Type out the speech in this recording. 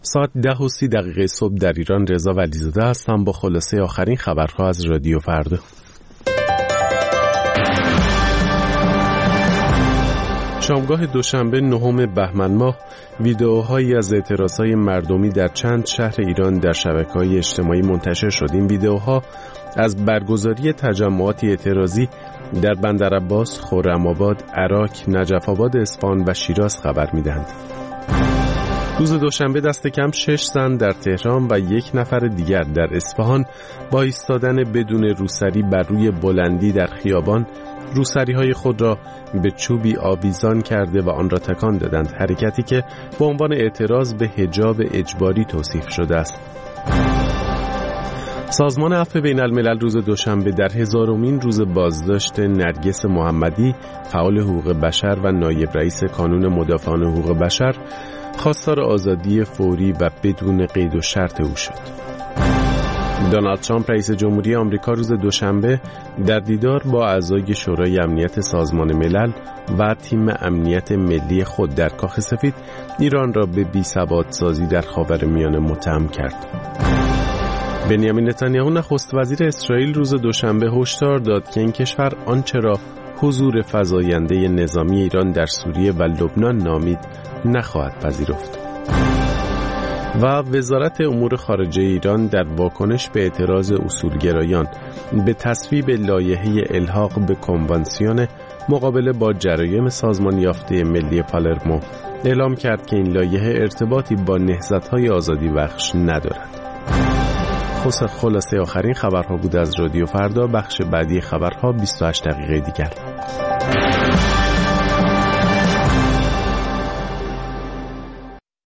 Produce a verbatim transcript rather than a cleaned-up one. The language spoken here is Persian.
ساعت ده و سی دقیقه صبح در ایران. رضا ولیزاده هستم با خلاصه آخرین خبرها از رادیو فردا. شامگاه دوشنبه نهم بهمن ماه ویدئوهایی از اعتراضهای مردمی در چند شهر ایران در شبکه‌های اجتماعی منتشر شد. این ویدئوها از برگزاری تجمعات اعتراضی در بندرعباس، خرم‌آباد، عراق، نجف آباد، اصفهان و شیراز خبر می‌دهند. روز دوشنبه دست کم شش زن در تهران و یک نفر دیگر در اصفهان با ایستادن بدون روسری بر روی بلندی در خیابان روسری‌های خود را به چوبی آویزان کرده و آن را تکان دادند، حرکتی که به عنوان اعتراض به حجاب اجباری توصیف شده است. سازمان عفو بین الملل روز دوشنبه در هزارمین روز بازداشت نرگس محمدی، فعال حقوق بشر و نایب رئیس کانون مدافعان حقوق بشر، خواستار آزادی فوری و بدون قید و شرط او شد. دونالد ترامپ رئیس جمهوری آمریکا روز دوشنبه در دیدار با اعضای شورای امنیت سازمان ملل و تیم امنیت ملی خود در کاخ سفید ایران را به بی‌ثبات‌سازی در خاورمیانه متهم کرد. بنیامین نتانیاهو نخست وزیر اسرائیل روز دوشنبه هشدار داد که این کشور آنچه را حضور فزاینده نظامی ایران در سوریه و لبنان نامید نخواهد پذیرفت. و وزارت امور خارجه ایران در واکنش به اعتراض اصولگرایان به تصویب لایحه الحاق به کنوانسیون مقابله با جرایم سازمان یافته ملی پالرمو اعلام کرد که این لایحه ارتباطی با نهضت‌های آزادی بخش ندارد. خلاصه آخرین خبرها بود از رادیو فردا. بخش بعدی خبرها بیست و هشت دقیقه دیگر.